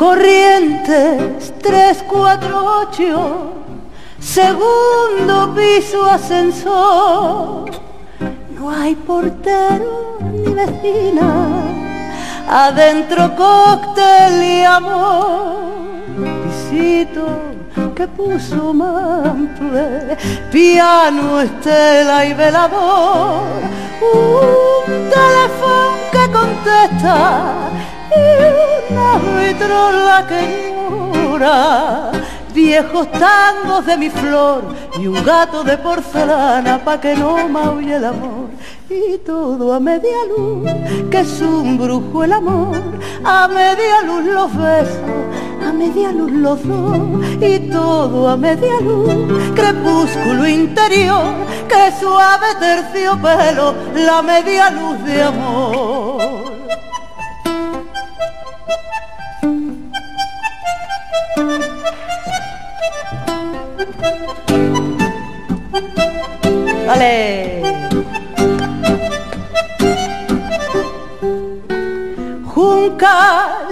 Corrientes 348, segundo piso ascensor. No hay portero ni vecina, adentro cóctel y amor. Visito que puso mantle, piano, estela y velador. Un teléfono que contesta y una vitrola que llora. Viejos tangos de mi flor y un gato de porcelana pa' que no maulle el amor. Y todo a media luz, que es un brujo el amor. A media luz los besos, a media luz los dos. Y todo a media luz, crepúsculo interior, que suave terciopelo, la media luz de amor. ¡Vale! Juncal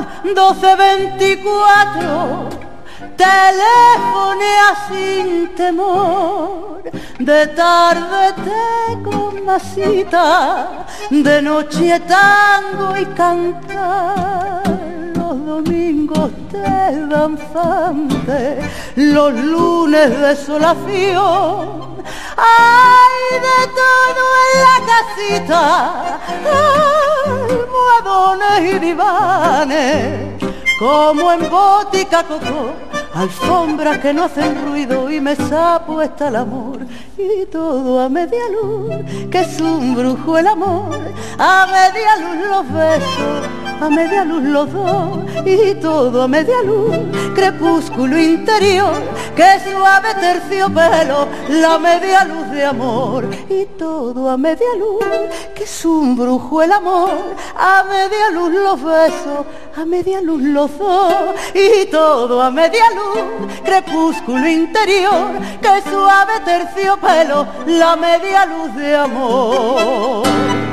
1224, telefonea sin temor. De tarde te con masita, de noche tango y cantar. Los domingos te danzante, los lunes desolación. Hay de todo en la casita, almohadones y divanes, como en botica cocó, alfombras que no hacen ruido y mesa puesta el amor. Y todo a media luz, que es un brujo el amor. A media luz los besos, a media luz los dos. Y todo a media luz, crepúsculo interior, que suave terciopelo, la media luz de amor. Y todo a media luz, que es un brujo el amor. A media luz los besos, a media luz los dos. Y todo a media luz, crepúsculo interior, que suave terciopelo, la media luz de amor.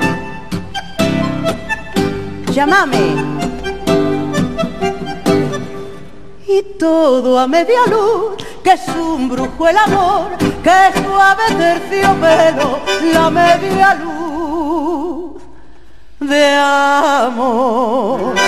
Llámame. Y todo a media luz, que es un brujo el amor, que suave terciopelo, la media luz de amor.